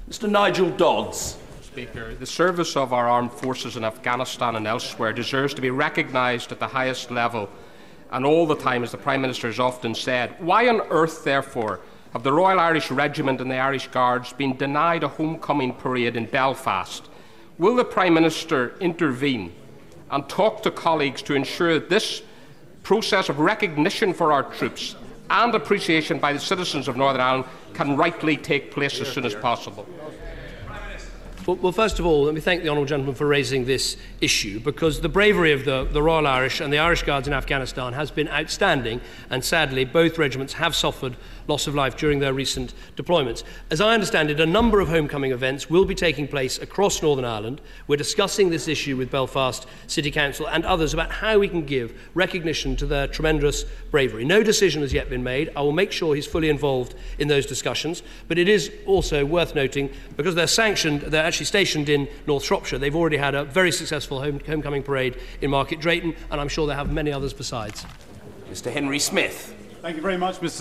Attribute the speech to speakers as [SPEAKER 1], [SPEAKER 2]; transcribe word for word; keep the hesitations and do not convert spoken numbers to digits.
[SPEAKER 1] Mr Nigel Dodds.
[SPEAKER 2] Speaker, the service of our armed forces in Afghanistan and elsewhere deserves to be recognised at the highest level and all the time, as the Prime Minister has often said. Why on earth, therefore, have the Royal Irish Regiment and the Irish Guards been denied a homecoming parade in Belfast? Will the Prime Minister intervene and talk to colleagues to ensure that this process of recognition for our troops and appreciation by the citizens of Northern Ireland can rightly take place as soon as possible?
[SPEAKER 3] Well, well, first of all, let me thank the honourable gentleman for raising this issue, because the bravery of the, the Royal Irish and the Irish Guards in Afghanistan has been outstanding, and sadly both regiments have suffered loss of life during their recent deployments. As I understand it, a number of homecoming events will be taking place across Northern Ireland. We're discussing this issue with Belfast City Council and others about how we can give recognition to their tremendous bravery. No decision has yet been made. I will make sure he's fully involved in those discussions, but it is also worth noting, because they're sanctioned, they're actually stationed in North Shropshire, they've already had a very successful home, homecoming parade in Market Drayton, and I'm sure they have many others besides.
[SPEAKER 1] Mr Henry Smith.
[SPEAKER 4] Thank you very much, Mr